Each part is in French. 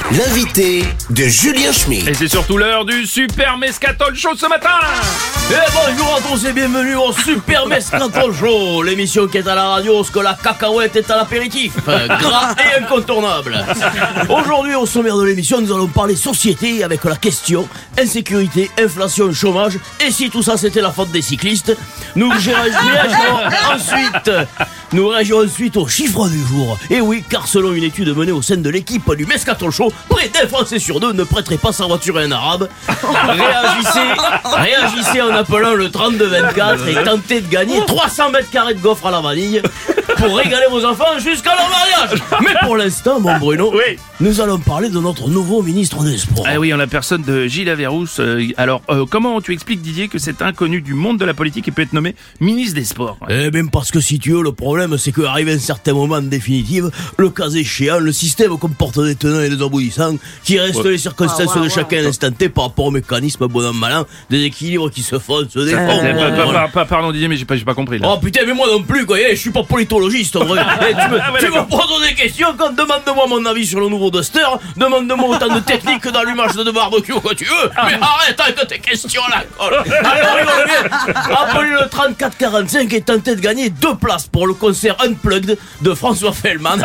L'invité de Julien Schmitt. Et c'est surtout l'heure du Super Mescatol Show ce matin. Bonjour à tous et bienvenue au Super Mescatol Show, l'émission qui est à la radio, ce que la cacahuète est à l'apéritif, gras et incontournable. Aujourd'hui au sommaire de l'émission, nous allons parler société avec la question insécurité, inflation, chômage. Et si tout ça c'était la faute des cyclistes? Nous réagirons ensuite aux chiffres du jour. Et oui, car selon une étude menée au sein de l'équipe du Mescatol Show, près d'un Français sur deux ne prêterait pas sa voiture à un arabe. Réagissez en appelant le 3224 et tentez de gagner 300 mètres carrés de gaufres à la vanille pour régaler vos enfants jusqu'à leur mariage. Mais pour l'instant, mon Bruno, Oui. nous allons parler de notre nouveau ministre des Sports. Ah oui, en la personne de Gilles Averrousse. Comment tu expliques, Didier, que cet inconnu du monde de la politique peut être nommé ministre des Sports? Eh bien parce que si tu veux, le problème c'est qu'arrivé un certain moment en définitive, le cas échéant, le système comporte des tenants et des aboutissants qui restent les circonstances de chacun à l'instant T par rapport au mécanisme bon an mal an, des équilibres qui se font, se défendent. Pardon, Didier, mais j'ai pas compris là. Oh putain, mais moi non plus quoi, je suis pas politologiste en vrai. Tu me poses des questions quand demande-moi mon avis sur le nouveau Duster, demande-moi autant de techniques d'allumage de barbecue que tu veux, mais arrête avec tes questions là. Appelez le 3445 et tentez de gagner 2 places pour le concert Unplugged de François Fellman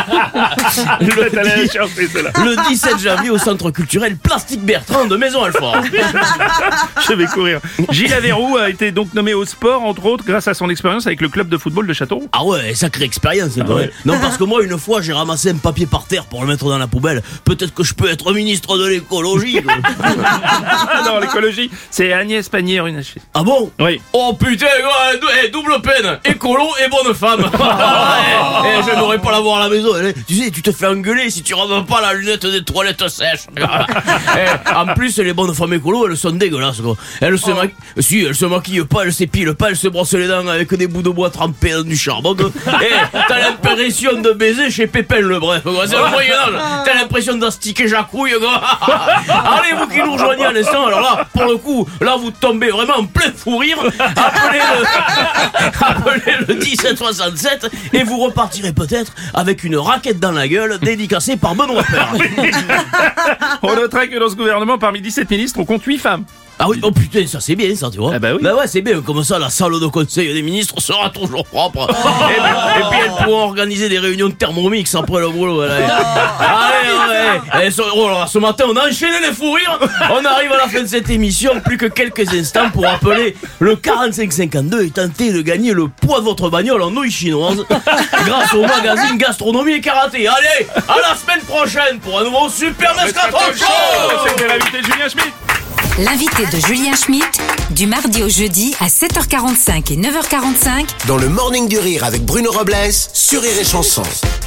le 17 janvier au centre culturel Plastique Bertrand de Maison-Alfort. Je vais courir. Gilles Averroux a été donc nommé au sport, entre autres, grâce à son expérience avec le club de football de Châteauroux. Ah ouais, sacrée expérience, c'est vrai. Non, parce que moi, une fois, j'ai ramassé un papier par terre pour le mettre dans la poubelle. Peut-être que je peux être ministre de l'écologie. Non, l'écologie, c'est Agnès Pannier-Runacher. Ah bon? Oui. Oh putain, double peine. Écolo et bonne femme. Je n'aurais pas la voir à la maison. Tu sais, tu te fais engueuler si tu ramasses pas la lunette des toilettes sèches. En plus, les bonnes femmes écolo, elles sont dégueulasses, quoi. Elles se maquillent pas, elles s'épilent pas, elles se brossent les dents avec des bouts de bois trempés dans du charbon. T'as l'impression de baiser chez Pépin le Bref, quoi. C'est le Moyen-Âge. T'as l'impression d'astiquer Jacouille, quoi. Allez, vous qui nous rejoignez à l'instant, alors là, pour le coup, là, vous tombez vraiment en plein fou rire. Appelez le 1767 et vous repartirez peut-être avec une raquette dans la gueule dédicacée par Benoît Père. On notera que dans ce gouvernement, parmi 17 ministres, on compte 8 femmes. Ah oui, oh putain, ça c'est bien ça, tu vois. Ah bah oui. Bah ouais, c'est bien, comme ça la salle de conseil des ministres sera toujours propre. Et puis elles pourront organiser des réunions de Thermomix après le boulot. Allez, ce matin on a enchaîné les fous rires. On arrive à la fin de cette émission, plus que quelques instants pour appeler le 4552 et tenter de gagner le poids de votre bagnole en nouilles chinoises grâce au magazine Gastronomie et Karaté. Allez, à la semaine prochaine pour un nouveau Super Mescatol Show. C'était l'invité de Julien Schmitt. L'invité de Julien Schmitt, du mardi au jeudi à 7h45 et 9h45 Dans le Morning du Rire avec Bruno Robles sur Rire et Chanson.